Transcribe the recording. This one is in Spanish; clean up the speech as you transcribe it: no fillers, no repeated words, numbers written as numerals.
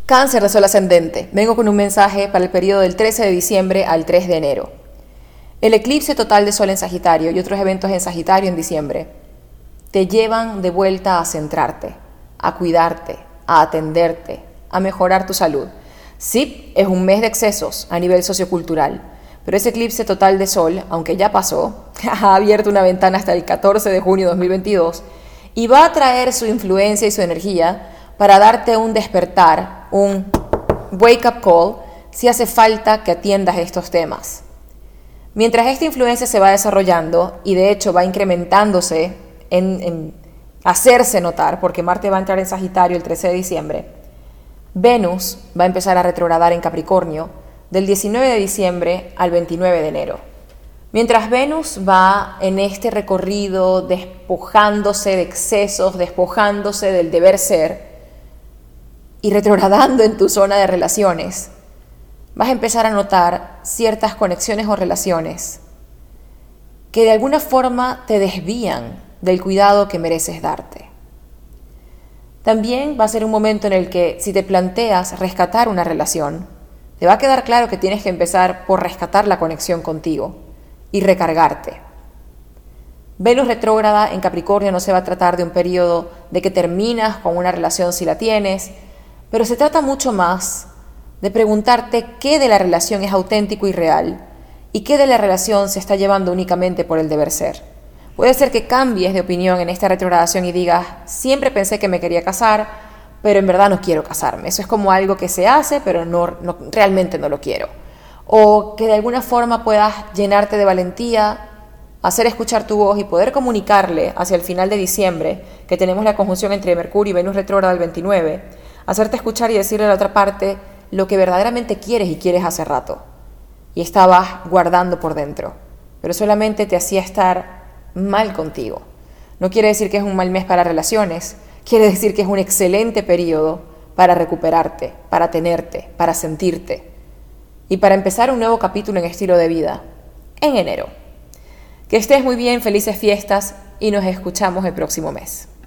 Cáncer de Sol ascendente. Vengo con un mensaje para el periodo del 13 de diciembre al 3 de enero. El eclipse total de Sol en Sagitario y otros eventos en Sagitario en diciembre te llevan de vuelta a centrarte, a cuidarte, a atenderte, a mejorar tu salud. Sí, es un mes de excesos a nivel sociocultural, pero ese eclipse total de Sol, aunque ya pasó, ha abierto una ventana hasta el 14 de junio de 2022 y va a traer su influencia y su energía para darte un despertar, un wake-up call, si hace falta que atiendas estos temas. Mientras esta influencia se va desarrollando y de hecho va incrementándose en hacerse notar, porque Marte va a entrar en Sagitario el 13 de diciembre, Venus va a empezar a retrogradar en Capricornio del 19 de diciembre al 29 de enero. Mientras Venus va en este recorrido despojándose de excesos, despojándose del deber ser, y retrogradando en tu zona de relaciones, vas a empezar a notar ciertas conexiones o relaciones que de alguna forma te desvían del cuidado que mereces darte. También va a ser un momento en el que si te planteas rescatar una relación, te va a quedar claro que tienes que empezar por rescatar la conexión contigo y recargarte. Venus retrógrada en Capricornio no se va a tratar de un periodo de que terminas con una relación si la tienes, pero se trata mucho más de preguntarte qué de la relación es auténtico y real y qué de la relación se está llevando únicamente por el deber ser. Puede ser que cambies de opinión en esta retrogradación y digas, siempre pensé que me quería casar, pero en verdad no quiero casarme. Eso es como algo que se hace, pero realmente no lo quiero. O que de alguna forma puedas llenarte de valentía, hacer escuchar tu voz y poder comunicarle hacia el final de diciembre, que tenemos la conjunción entre Mercurio y Venus retrógrada el 29, hacerte escuchar y decirle a la otra parte lo que verdaderamente quieres y quieres hace rato. Y estabas guardando por dentro, pero solamente te hacía estar mal contigo. No quiere decir que es un mal mes para relaciones, quiere decir que es un excelente periodo para recuperarte, para tenerte, para sentirte y para empezar un nuevo capítulo en estilo de vida en enero. Que estés muy bien, felices fiestas y nos escuchamos el próximo mes.